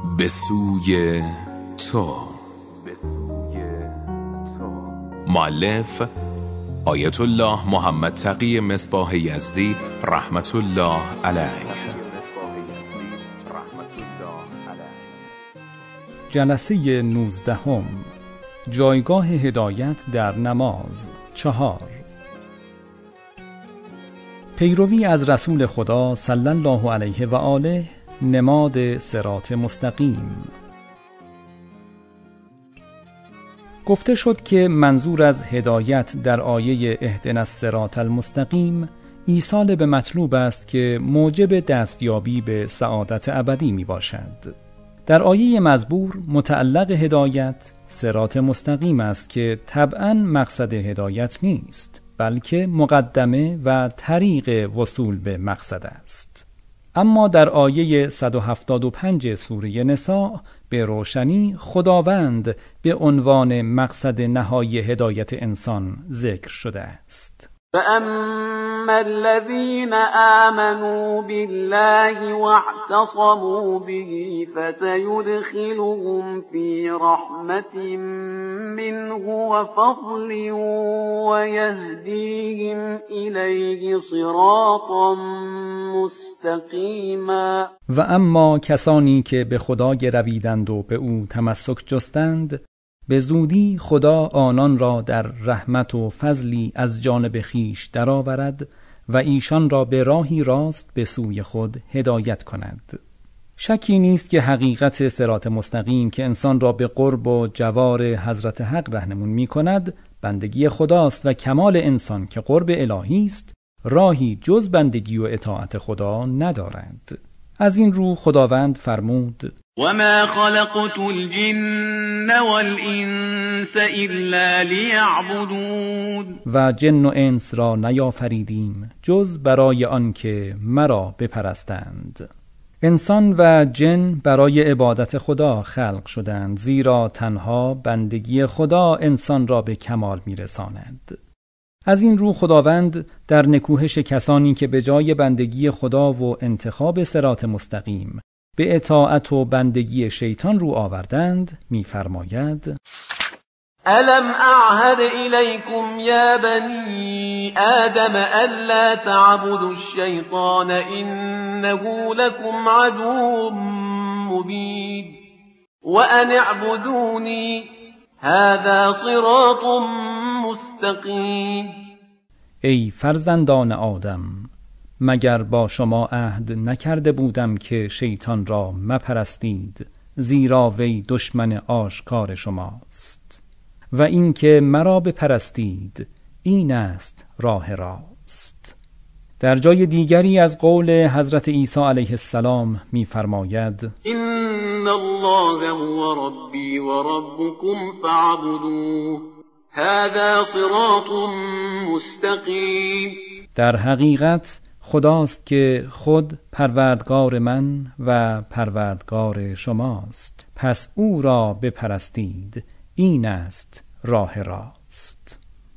به سوی تو. مؤلف آیت الله محمد تقی مصباح یزدی رحمت الله علیه. جلسه 19 جایگاه هدایت در نماز 4. پیروی از رسول خدا صلی الله علیه و آله، نماد صراط مستقیم. گفته شد که منظور از هدایت در آیه اهدنا الصراط المستقیم ایصال به مطلوب است که موجب دستیابی به سعادت ابدی می باشد. در آیه مزبور متعلق هدایت صراط مستقیم است که طبعاً مقصد هدایت نیست، بلکه مقدمه و طریق وصول به مقصد است. اما در آیه 175 سوره نساء به روشنی خداوند به عنوان مقصد نهایی هدایت انسان ذکر شده است. فَأَمَّا الَّذِينَ آمَنُوا بِاللَّهِ وَاعْتَصَمُوا بِهِ فَسَيُدْخِلُهُمْ فِي رَحْمَةٍ مِّنْهُ وَفَضْلٍ وَيَهْدِيهِمْ إِلَيْهِ صِرَاطًا مُسْتَقِيمًا. و اما کسانی که به خدا گرویدند و به او تمسک جستند، به زودی خدا آنان را در رحمت و فضلی از جانب خویش درآورد و ایشان را به راهی راست به سوی خود هدایت کند. شکی نیست که حقیقت صراط مستقیم که انسان را به قرب و جوار حضرت حق راهنمون می کند بندگی خداست و کمال انسان که قرب الهی است راهی جز بندگی و اطاعت خدا ندارد. از این رو خداوند فرمود: وَمَا خَلَقْتُ الْجِنَّ وَالْإِنسَ إِلَّا لِيَعْبُدُونِ. و جن و انس را نیافریدیم جز برای آن که مرا بپرستند. انسان و جن برای عبادت خدا خلق شدند، زیرا تنها بندگی خدا انسان را به کمال میرساند. از این رو خداوند در نکوهش کسانی که به جای بندگی خدا و انتخاب صراط مستقیم به اطاعت و بندگی شیطان رو آوردند می‌فرماید: أَلَمْ أَعْهَدْ إِلَيْكُمْ يَا بَنِي آدَمَ أَلَّا تَعْبُدُوا الشَّيْطَانَ إِنَّهُ لَكُمْ عَدُوٌّ مُّبِينٌ وَأَنِ اعْبُدُونِي هَذَا صِرَاطٌ مُسْتَقِيمٌ. ای فرزندان آدم، مگر با شما عهد نکرده بودم که شیطان را مپرستید، زیرا وی دشمن آشکار شماست، و این که مرا بپرستید این است راه راست. در جای دیگری از قول حضرت عیسی علیه السلام می‌فرماید: إِنَّ اللَّهَ هُوَ رَبِّي وَرَبُّكُمْ فَاعْبُدُوهُ هَذَا صِرَاطٌ مُسْتَقِيمٌ. در حقیقت خداست که خود پروردگار من و پروردگار شماست، پس او را بپرستید، این است راه راست.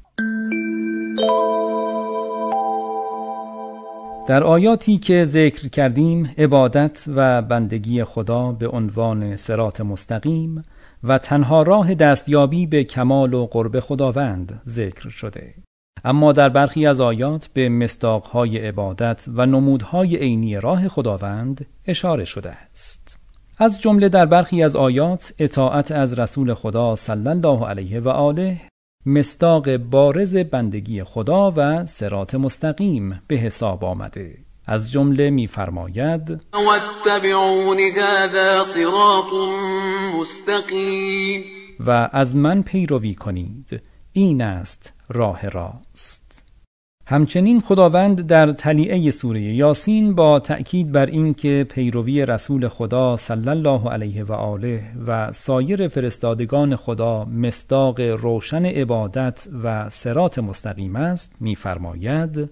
در آیاتی که ذکر کردیم عبادت و بندگی خدا به عنوان صراط مستقیم و تنها راه دستیابی به کمال و قرب خداوند ذکر شده، اما در برخی از آیات به مصداق‌های عبادت و نمودهای عینی راه خداوند اشاره شده است. از جمله در برخی از آیات اطاعت از رسول خدا صلی الله علیه و آله مصداق بارز بندگی خدا و صراط مستقیم به حساب آمده. از جمله می‌فرماید: وَاتَّبِعُونِ هَذَا صِرَاطٌ مُسْتَقِیمٌ. و از من پیروی کنید، این است راه راست. همچنین خداوند در تلیعه سوره یاسین با تأکید بر این که پیروی رسول خدا صلی الله علیه و آله و سایر فرستادگان خدا مصداق روشن عبادت و صراط مستقیم است می‌فرماید: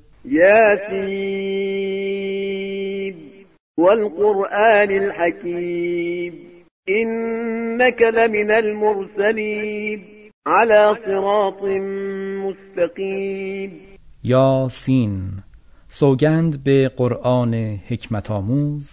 یاسین والقرآن الحکیم إنك لمن المرسلین على صراط مستقیم. یاسین، سوگند به قرآن حکمت آموز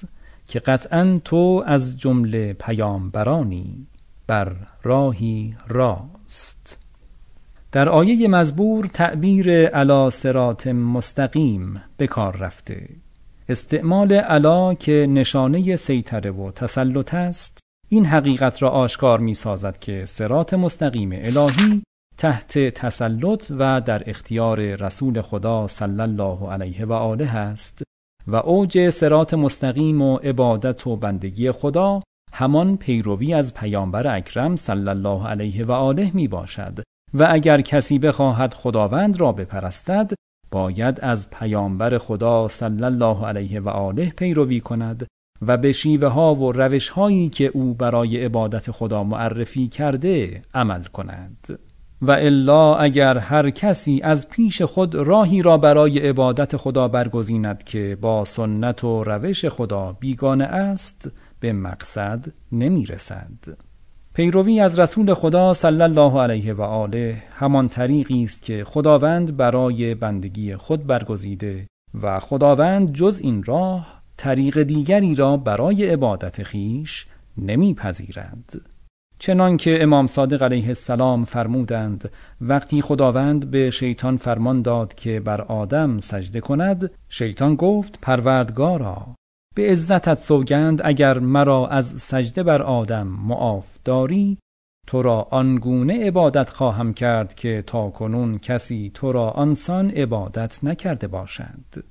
که قطعاً تو از جمله پیامبرانی بر راهی راست. در آیه مزبور تعبیر علی صراط مستقیم به کار رفته. استعمال علی که نشانه سیطره و تسلط است این حقیقت را آشکار می سازد که صراط مستقیم الهی تحت تسلط و در اختیار رسول خدا صلی الله علیه و آله است و اوج صراط مستقیم و عبادت و بندگی خدا همان پیروی از پیامبر اکرم صلی الله علیه و آله می باشد و اگر کسی بخواهد خداوند را بپرستد باید از پیامبر خدا صلی الله علیه و آله پیروی کند و به شیوه ها و روش هایی که او برای عبادت خدا معرفی کرده عمل کند. و الا اگر هر کسی از پیش خود راهی را برای عبادت خدا برگزیند که با سنت و روش خدا بیگانه است به مقصد نمی رسد. پیروی از رسول خدا صلی الله علیه و آله همان طریقی است که خداوند برای بندگی خود برگزیده و خداوند جز این راه طریق دیگری را برای عبادت خیش نمیپذیرد. چنانکه امام صادق علیه السلام فرمودند وقتی خداوند به شیطان فرمان داد که بر آدم سجده کند، شیطان گفت پروردگارا به عزتت سوگند اگر مرا از سجده بر آدم معاف داری تو را آنگونه عبادت خواهم کرد که تا کنون کسی تو را آنسان عبادت نکرده باشد.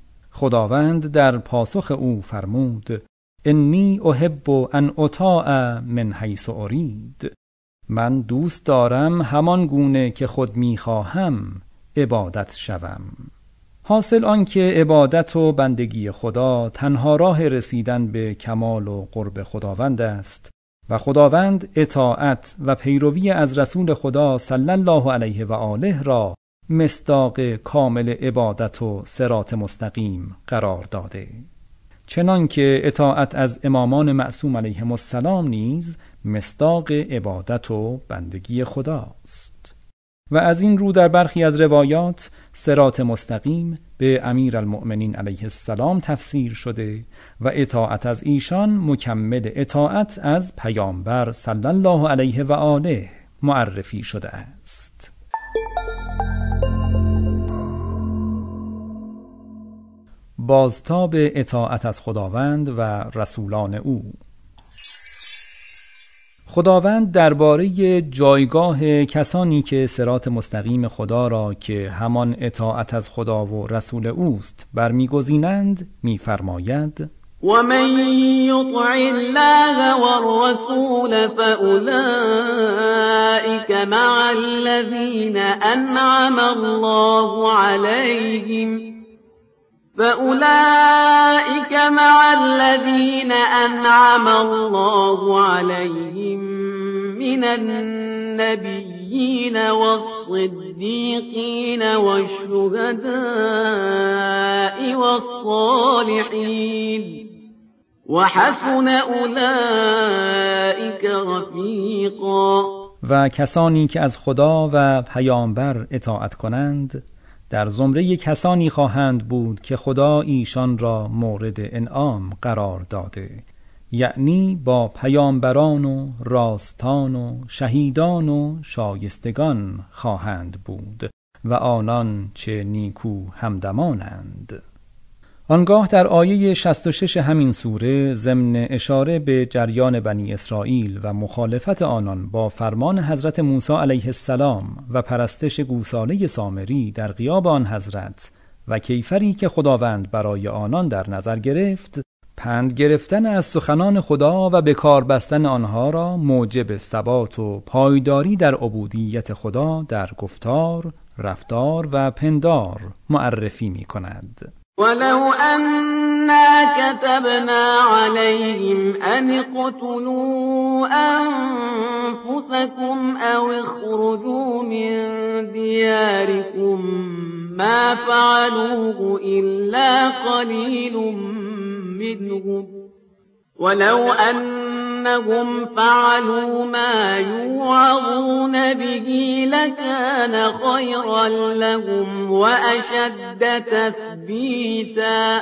خداوند در پاسخ او فرمود انی احب ان اطاع من حیث ارید، من دوست دارم همان گونه که خود میخواهم عبادت شوم. حاصل آن که عبادت و بندگی خدا تنها راه رسیدن به کمال و قرب خداوند است و خداوند اطاعت و پیروی از رسول خدا صلی الله علیه و آله را مصداق کامل عبادت و صراط مستقیم قرار داده. چنانکه اطاعت از امامان معصوم علیهم السلام نیز مصداق عبادت و بندگی خداست. و از این رو در برخی از روایات صراط مستقیم به امیرالمؤمنین علیه السلام تفسیر شده و اطاعت از ایشان مکمل اطاعت از پیامبر صلی الله علیه و آله معرفی شده است. بازتاب اطاعت از خداوند و رسولان او. خداوند درباره جایگاه کسانی که صراط مستقیم خدا را که همان اطاعت از خدا و رسول اوست برمیگزینند می‌فرماید ومن يطع الله والرسول فأولئك مع الذين أنعم الله عليهم فأولئك مع الذين أنعم الله عليهم من النبيين والصديقين والشهداء والصالحين وحسن أولئك رفیقا. و کسانی که از خدا و پیامبر اطاعت کنند در زمره کسانی خواهند بود که خدا ایشان را مورد انعام قرار داده، یعنی با پیامبران و راستان و شهیدان و شایستگان خواهند بود و آنان چه نیکو همدمانند. آنگاه در آیه 66 همین سوره ضمن اشاره به جریان بنی اسرائیل و مخالفت آنان با فرمان حضرت موسی علیه السلام و پرستش گوساله سامری در غیاب آن حضرت و کیفری که خداوند برای آنان در نظر گرفت، پند گرفتن از سخنان خدا و به کار بستن آنها را موجب ثبات و پایداری در عبودیت خدا در گفتار، رفتار و پندار معرفی می کند. ولو أنا كتبنا عليهم أن اقتلوا أنفسكم أو اخرجوا من دياركم ما فعلوه إلا قليل منهم ولو أنهم فعلوا ما يوعظون به لكان خيرا لهم وأشد تثبيتا.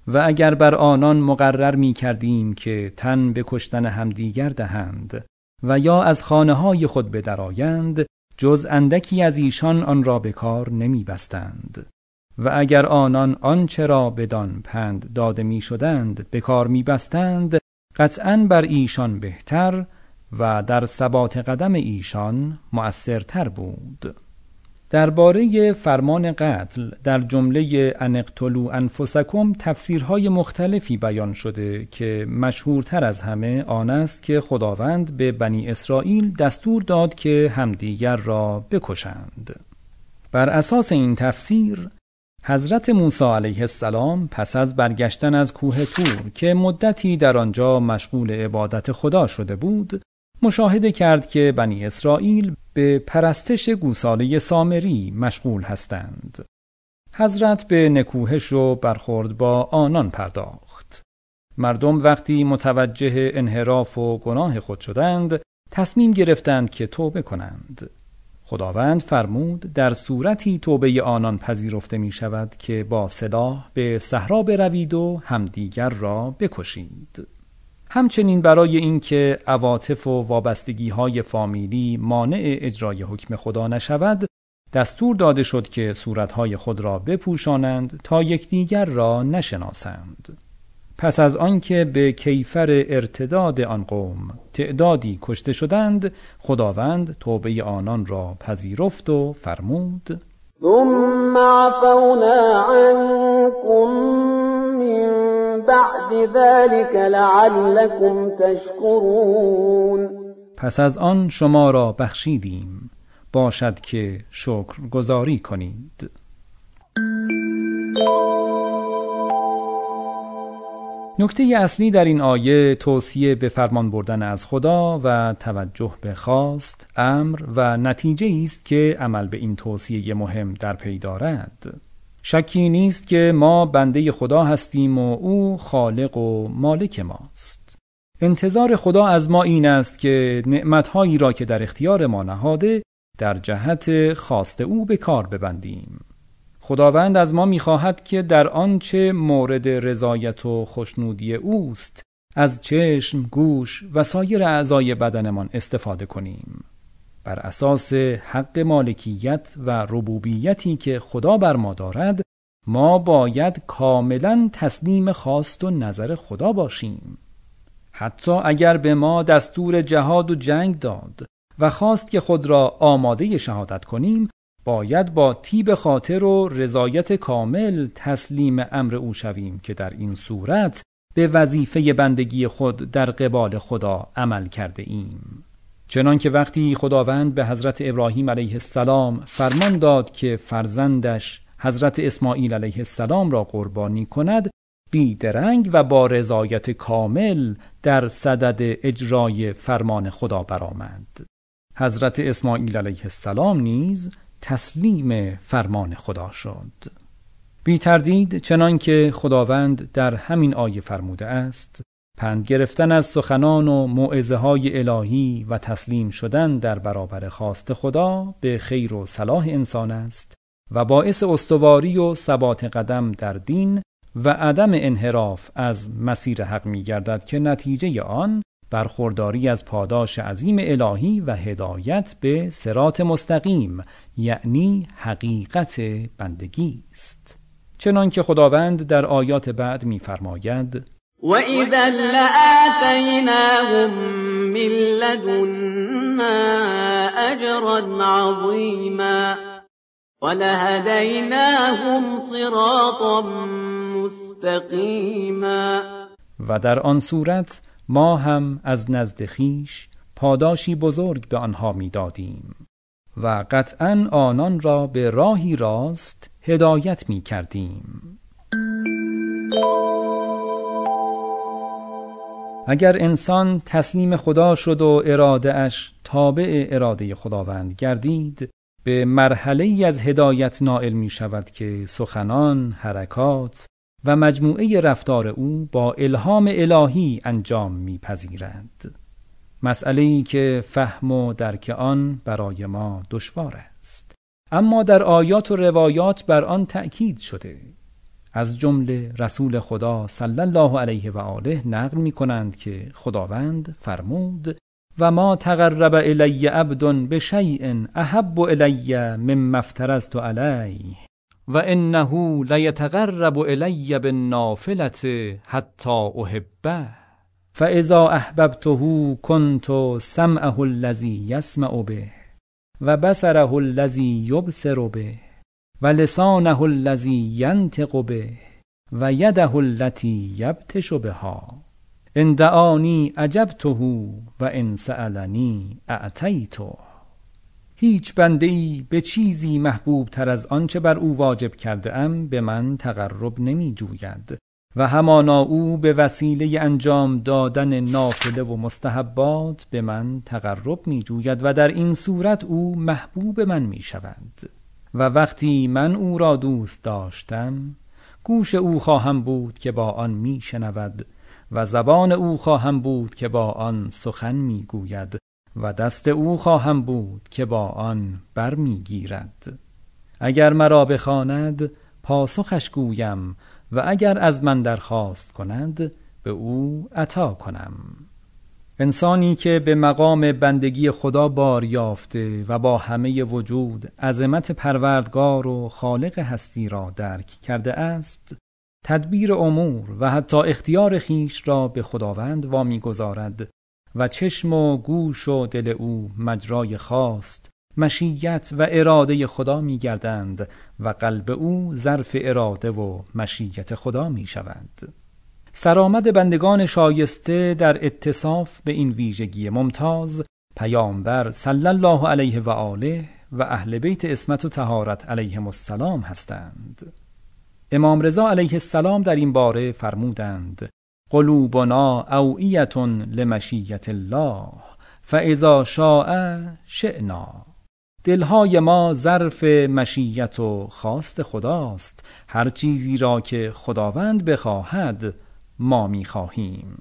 و اگر بر آنان مقرر می کردیم که تن به کشتن همدیگر دهند و یا از خانه‌های خود بدرآیند، جز اندکی از ایشان آن را به کار نمی بستند. و اگر آنان آنچه را بدان پند داده می شدند به کار می بستند، قطعاً بر ایشان بهتر و در ثبات قدم ایشان مؤثرتر بود. درباره فرمان قتل در جمله ان اقتلوا انفسکم تفسیرهای مختلفی بیان شده که مشهورتر از همه آن است که خداوند به بنی اسرائیل دستور داد که همدیگر را بکشند. بر اساس این تفسیر حضرت موسی علیه السلام پس از برگشتن از کوه طور که مدتی در آنجا مشغول عبادت خدا شده بود، مشاهده کرد که بنی اسرائیل به پرستش گوساله سامری مشغول هستند. حضرت به نکوهش و برخورد با آنان پرداخت. مردم وقتی متوجه انحراف و گناه خود شدند، تصمیم گرفتند که توبه کنند. خداوند فرمود در صورتی توبه آنان پذیرفته می شود که با سلاح به صحرا بروید و همدیگر را بکشید. همچنین برای اینکه عواطف و وابستگی‌های فامیلی مانع اجرای حکم خدا نشود، دستور داده شد که صورتهای خود را بپوشانند تا یکدیگر را نشناسند. پس از آنکه به کیفر ارتداد آن قوم تعدادی کشته شدند، خداوند توبه آنان را پذیرفت و فرمود: ثم عفونا عنكم من بعد ذلك لعلكم تشکرون. پس از آن شما را بخشیدیم، باشد که شکر گزاری کنید. نکته اصلی در این آیه توصیه به فرمان بردن از خدا و توجه به خواست، امر و نتیجه است که عمل به این توصیه مهم در پی دارد. شکی نیست که ما بنده خدا هستیم و او خالق و مالک ماست. انتظار خدا از ما این است که نعمت‌هایی را که در اختیار ما نهاده در جهت خواست او به کار ببندیم. خداوند از ما می‌خواهد که در آنچه مورد رضایت و خوشنودی اوست از چشم، گوش و سایر اعضای بدنمان استفاده کنیم. بر اساس حق مالکیت و ربوبیتی که خدا بر ما دارد، ما باید کاملا تسلیم خواست و نظر خدا باشیم. حتی اگر به ما دستور جهاد و جنگ داد و خواست که خود را آماده شهادت کنیم، باید با طیب خاطر و رضایت کامل تسلیم امر او شویم که در این صورت به وظیفه بندگی خود در قبال خدا عمل کرده ایم. چنانکه وقتی خداوند به حضرت ابراهیم علیه السلام فرمان داد که فرزندش حضرت اسماعیل علیه السلام را قربانی کند، بیدرنگ و با رضایت کامل در صدد اجرای فرمان خدا برآمد. حضرت اسماعیل علیه السلام نیز تسلیم فرمان خدا شد. بی تردید چنانکه خداوند در همین آیه فرموده است، پند گرفتن از سخنان و موعظه‌های الهی و تسلیم شدن در برابر خواست خدا به خیر و صلاح انسان است و باعث استواری و ثبات قدم در دین و عدم انحراف از مسیر حق می گردد که نتیجه آن برخورداری از پاداش عظیم الهی و هدایت به صراط مستقیم، یعنی حقیقت بندگی است. چنانکه خداوند در آیات بعد می فرماید: وَإِذًا لَآتَيْنَاهُمْ مِن لَّدُنَّا أَجْرًا عَظِيمًا وَلَهَدَيْنَاهُمْ صِرَاطًا مُّسْتَقِيمًا. و در آن صورت ما هم از نزد خویش پاداشی بزرگ به آنها می‌دادیم و قطعاً آنان را به راهی راست هدایت می‌کردیم. اگر انسان تسلیم خدا شد و اراده اش تابع اراده خداوند گردید، به مرحله‌ای از هدایت نائل می شود که سخنان، حرکات و مجموعه رفتار او با الهام الهی انجام می پذیرد. مسئله‌ای که فهم و درک آن برای ما دشوار است، اما در آیات و روایات بر آن تأکید شده. از جمله رسول خدا صلی الله علیه و آله نقل می کنند که خداوند فرمود و ما تقرب الی عبد بشیء احب الی مما افترضت علیه و انه لیتقرب الی بالنافلة حتی احبه فاذا احببته كنت سمعه الذی یسمع به و بصره الذی یبصر به و لسانه الذی ینطق به و یده التي یبطش بها ان دعانی اجبته و ان سألنی اعطیته. هیچ بنده‌ای به چیزی محبوب تر از آنچه بر او واجب کرده ام به من تقرب نمی جوید و همانا او به وسیله انجام دادن نافله و مستحبات به من تقرب می جوید و در این صورت او محبوب من می شود. و وقتی من او را دوست داشتم گوش او خواهم بود که با آن می شنود و زبان او خواهم بود که با آن سخن می گوید و دست او خواهم بود که با آن بر می گیرد. اگر مرا بخواند پاسخش گویم و اگر از من درخواست کند به او عطا کنم. انسانی که به مقام بندگی خدا بار یافته و با همه وجود عظمت پروردگار و خالق هستی را درک کرده است، تدبیر امور و حتی اختیار خیش را به خداوند وامی گذارد و چشم و گوش و دل او مجرای خواست، مشیت و اراده خدا می گردند و قلب او ظرف اراده و مشیت خدا می شود. سرآمد بندگان شایسته در اتصاف به این ویژگی ممتاز پیامبر صلی الله علیه و آله و اهل بیت عصمت و طهارت علیهم السلام هستند. امام رضا علیه السلام در این باره فرمودند: قلوبنا اوعیة لمشیت الله فاذا شاء شئنا. دلهای ما ظرف مشیت و خواست خداست، هر چیزی را که خداوند بخواهد ما می‌خواهیم.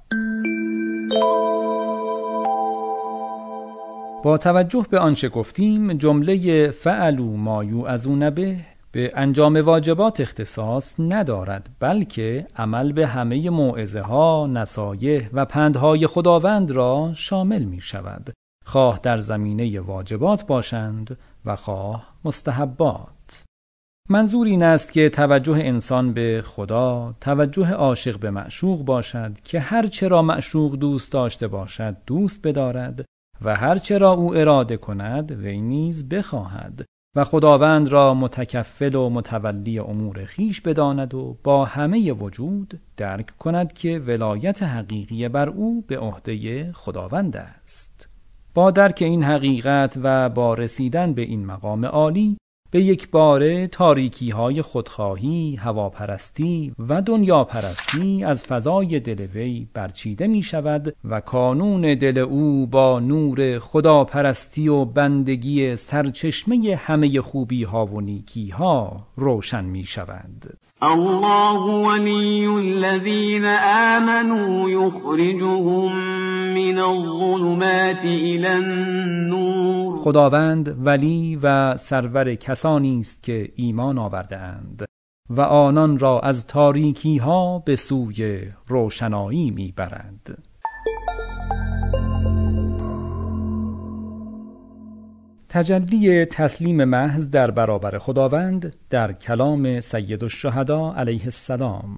با توجه به آنچه گفتیم، جمله فعلوا ما یوعظون به انجام واجبات اختصاص ندارد، بلکه عمل به همه موعظه ها، نصایح و پندهای خداوند را شامل می شود، خواه در زمینه واجبات باشند و خواه مستحبات. منظور این است که توجه انسان به خدا توجه عاشق به معشوق باشد که هر چه را معشوق دوست داشته باشد دوست بدارد و هر چه را او اراده کند وی نیز بخواهد و خداوند را متکفل و متولی امور خیش بداند و با همه وجود درک کند که ولایت حقیقی بر او به عهده خداوند است. با درک این حقیقت و با رسیدن به این مقام عالی به یک باره تاریکی‌های خودخواهی، هواپرستی و دنیاپرستی از فضای دل وی برچیده می شود و کانون دل او با نور خداپرستی و بندگی سرچشمه همه خوبی‌ها و نیکی‌ها روشن می شود. الله ولی الذین آمنوا یخرجهم من الظلمات الی النور. خداوند ولی و سرور کسانی است که ایمان آورده اند و آنان را از تاریکی ها به سوی روشنایی میبرد. تجلی تسلیم محض در برابر خداوند در کلام سید الشهدا علیه السلام.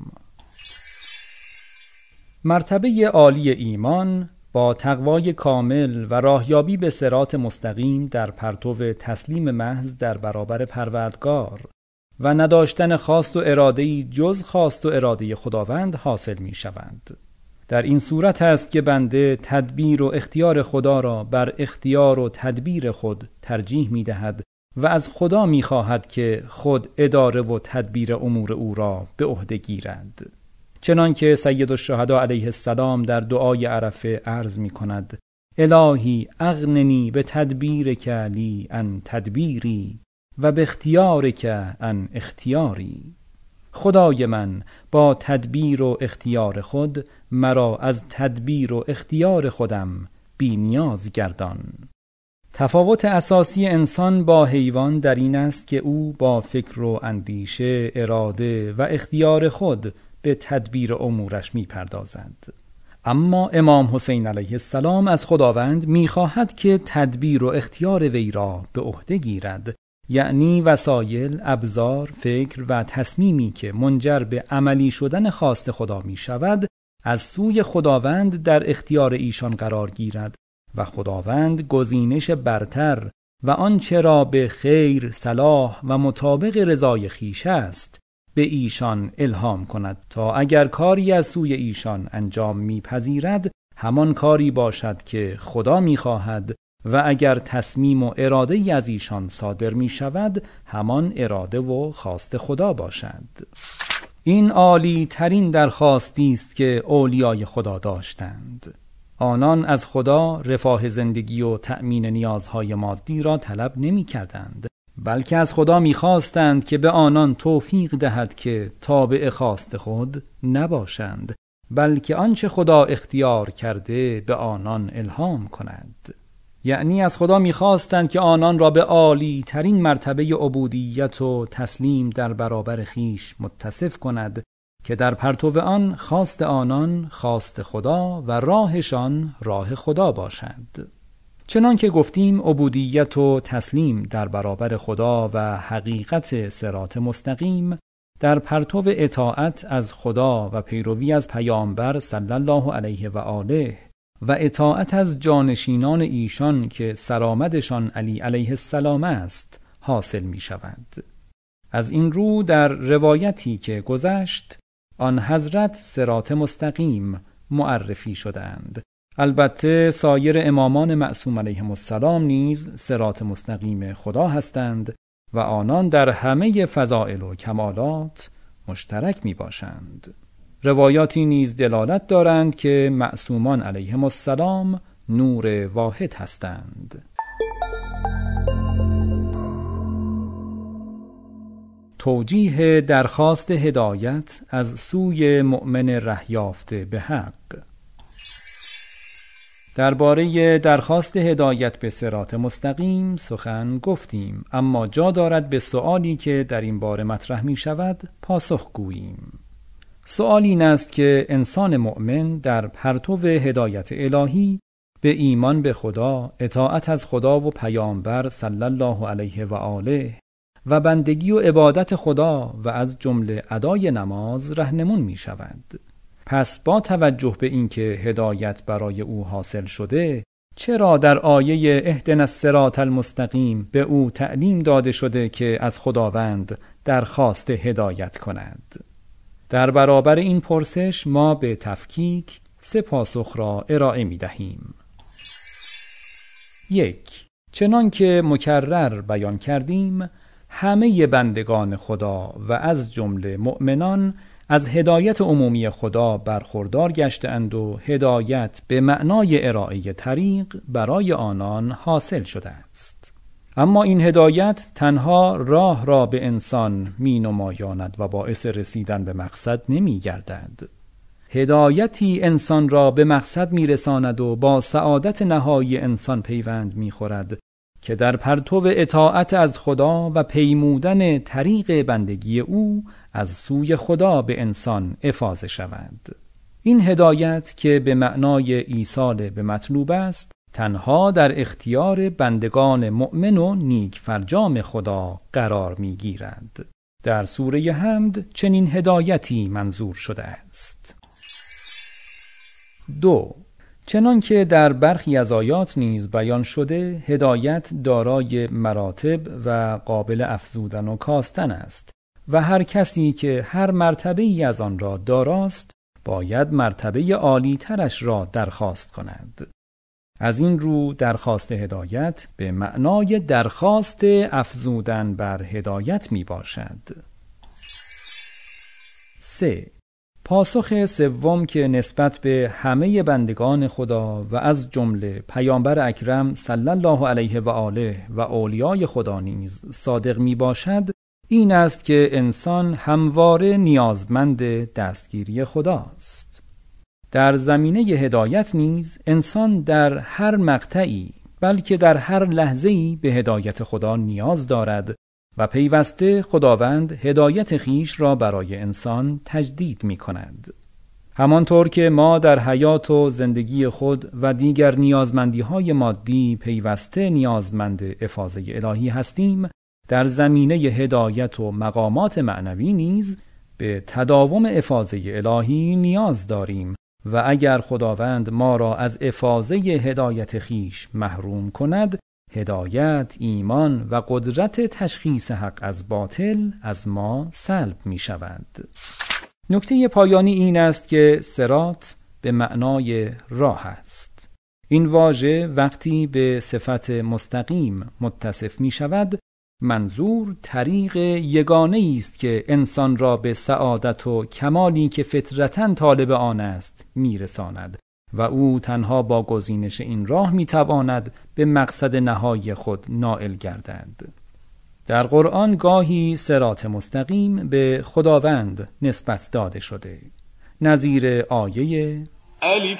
مرتبه عالی ایمان با تقوای کامل و راهیابی به صراط مستقیم در پرتو تسلیم محض در برابر پروردگار و نداشتن خواست و اراده‌ای جز خواست و اراده خداوند حاصل می شوند. در این صورت است که بنده تدبیر و اختیار خدا را بر اختیار و تدبیر خود ترجیح می دهد و از خدا می خواهد که خود اداره و تدبیر امور او را به عهده گیرد. چنانکه سید الشهدا علیه السلام در دعای عرفه عرض می کند: الهی اغننی به تدبیرک لی عن تدبیری و به اختیارک عن اختیاری. خدای من با تدبیر و اختیار خود مرا از تدبیر و اختیار خودم بی نیاز گردان. تفاوت اساسی انسان با حیوان در این است که او با فکر و اندیشه، اراده و اختیار خود به تدبیر امورش می‌پردازد. اما امام حسین علیه السلام از خداوند می‌خواهد که تدبیر و اختیار وی را به عهده گیرد، یعنی وسایل، ابزار، فکر و تصمیمی که منجر به عملی شدن خواست خدا می‌شود، از سوی خداوند در اختیار ایشان قرار گیرد و خداوند گزینش برتر و آنچه را به خیر، صلاح و مطابق رضای خویش است به ایشان الهام کند تا اگر کاری از سوی ایشان انجام می‌پذیرد همان کاری باشد که خدا می‌خواهد و اگر تصمیم و اراده ای از ایشان صادر می‌شود همان اراده و خواست خدا باشد. این عالی ترین درخواستی است که اولیای خدا داشتند. آنان از خدا رفاه زندگی و تأمین نیازهای مادی را طلب نمی کردند، بلکه از خدا می خواستند که به آنان توفیق دهد که تابع خواست خود نباشند، بلکه آنچه خدا اختیار کرده به آنان الهام کند. یعنی از خدا می خواستند که آنان را به عالی ترین مرتبه عبودیت و تسلیم در برابر خیش متصف کند که در پرتو آن خواست آنان خواست خدا و راهشان راه خدا باشد. چنان که گفتیم عبودیت و تسلیم در برابر خدا و حقیقت صراط مستقیم در پرتو اطاعت از خدا و پیروی از پیامبر صلی الله علیه و آله و اطاعت از جانشینان ایشان که سرآمدشان علی علیه السلام است حاصل می شود. از این رو در روایتی که گذشت آن حضرت صراط مستقیم معرفی شدند. البته سایر امامان معصوم علیهم السلام نیز صراط مستقیم خدا هستند و آنان در همه فضائل و کمالات مشترک می باشند. روایاتی نیز دلالت دارند که معصومان علیهم السلام نور واحد هستند. توجیه درخواست هدایت از سوی مؤمن ره یافته به حق. درباره درخواست هدایت به صراط مستقیم سخن گفتیم، اما جا دارد به سؤالی که در این باره مطرح می شود پاسخ گوییم. سؤال این است که انسان مؤمن در پرتو هدایت الهی به ایمان به خدا، اطاعت از خدا و پیامبر صلی الله علیه و آله و بندگی و عبادت خدا و از جمله ادای نماز رهنمون می شود. پس با توجه به اینکه هدایت برای او حاصل شده، چرا در آیه اهدنا الصراط المستقیم به او تعلیم داده شده که از خداوند درخواست هدایت کند؟ در برابر این پرسش ما به تفکیک 3 پاسخ را ارائه می دهیم. 1. چنان که مکرر بیان کردیم، همه بندگان خدا و از جمله مؤمنان از هدایت عمومی خدا برخوردار گشته‌اند و هدایت به معنای ارائه طریق برای آنان حاصل شده است. اما این هدایت تنها راه را به انسان می نمایاند و باعث رسیدن به مقصد نمی گردد. هدایتی انسان را به مقصد می رساند و با سعادت نهایی انسان پیوند می خورد که در پرتو اطاعت از خدا و پیمودن طریق بندگی او از سوی خدا به انسان افاضه شود. این هدایت که به معنای ایصال به مطلوب است، تنها در اختیار بندگان مؤمن و نیک فرجام خدا قرار می گیرد. در سوره حمد چنین هدایتی منظور شده است. 2. چنان که در برخی از آیات نیز بیان شده، هدایت دارای مراتب و قابل افزودن و کاستن است و هر کسی که هر مرتبه ای از آن را داراست باید مرتبه عالی ترش را درخواست کند. از این رو درخواست هدایت به معنای درخواست افزودن بر هدایت می باشد. 3. پاسخ سوم که نسبت به همه بندگان خدا و از جمله پیامبر اکرم صلی الله علیه و آله و اولیای خدا نیز صادق می باشد، این است که انسان همواره نیازمند دستگیری خداست. در زمینه هدایت نیز انسان در هر مقطعی بلکه در هر لحظه‌ای به هدایت خدا نیاز دارد و پیوسته خداوند هدایت خیش را برای انسان تجدید می کند. همانطور که ما در حیات و زندگی خود و دیگر نیازمندی‌های مادی پیوسته نیازمند افاضه الهی هستیم، در زمینه هدایت و مقامات معنوی نیز به تداوم افاضه الهی نیاز داریم و اگر خداوند ما را از افاضه هدایت خیش محروم کند، هدایت، ایمان و قدرت تشخیص حق از باطل از ما سلب می شود. نکته پایانی این است که صراط به معنای راه است. این واژه وقتی به صفت مستقیم متصف می شود، منظور طریق یگانه است که انسان را به سعادت و کمالی که فطرتاً طالب آن است میرساند و او تنها با گزینش این راه میتواند به مقصد نهایی خود نائل گردد. در قرآن گاهی صراط مستقیم به خداوند نسبت داده شده، نظیر آیه الف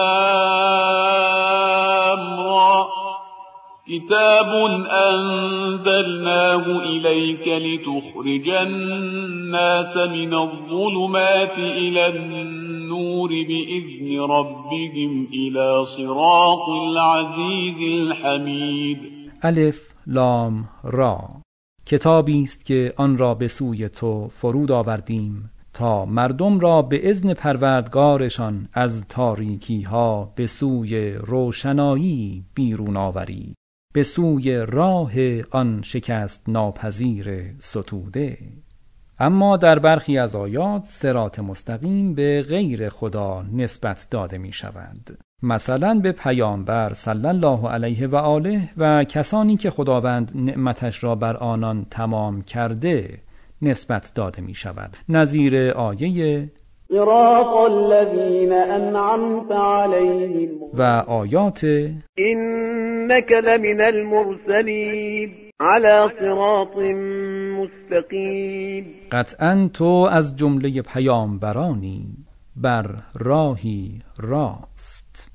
لام را کتاب انزلناه الیک لتخرج الناس من الظلمات الى النور باذن ربهم الى صراط العزیز الحمید. الف لام را، کتابی است که آن را به سوی تو فرود آوردیم تا مردم را به اذن پروردگارشان از تاریکی ها به سوی روشنایی بیرون آوری، به سوی راه آن شکست ناپذیر ستوده. اما در برخی از آیات صراط مستقیم به غیر خدا نسبت داده می شود، مثلا به پیامبر صلی الله علیه و آله و کسانی که خداوند نعمتش را بر آنان تمام کرده نسبت داده می شود، نظیر آیه صراط الذین انعمت علیهم و آیات انک لمن المرسلین علی صراط مستقیم. قطعاً تو از جمله پیامبرانی بر راهی راست.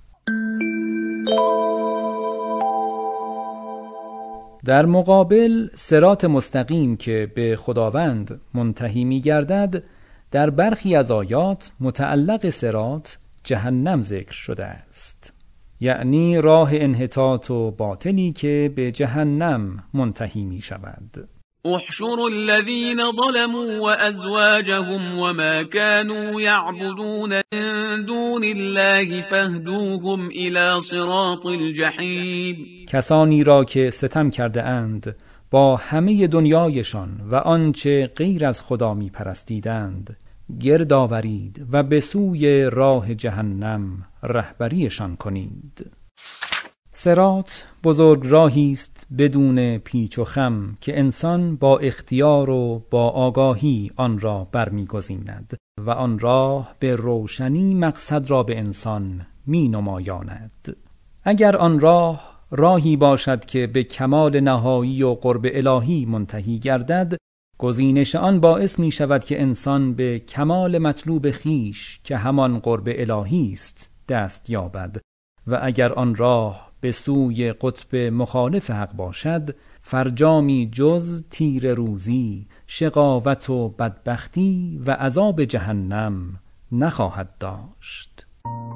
در مقابل صراط مستقیم که به خداوند منتهی می گردد، در برخی از آیات متعلق صراط جهنم ذکر شده است، یعنی راه انحطاط و باطلی که به جهنم منتهی می شود. احشر الذين ظلموا وأزواجهم وما كانوا يعبدون من دون الله فاهدوهم إلى صراط الجحیم. کسانی را که ستم کرده اند با همه دنیایشان و آنچه غیر از خدا می پرستیدند گرد آورید و به سوی راه جهنم رهبریشان کنید. صراط بزرگ راهی است بدون پیچ و خم که انسان با اختیار و با آگاهی آن را برمیگزیند و آن راه به روشنی مقصد را به انسان می نمایاند. اگر آن راه راهی باشد که به کمال نهایی و قرب الهی منتهی گردد، گزینش آن باعث می شود که انسان به کمال مطلوب خیش که همان قرب الهی است دست یابد و اگر آن راه به سوی قطب مخالف حق باشد، فرجامی جز تیر روزی، شقاوت و بدبختی و عذاب جهنم نخواهد داشت.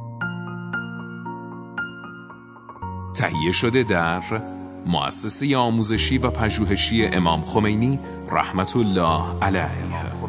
تهیه شده در مؤسسه آموزشی و پژوهشی امام خمینی رحمت الله علیه.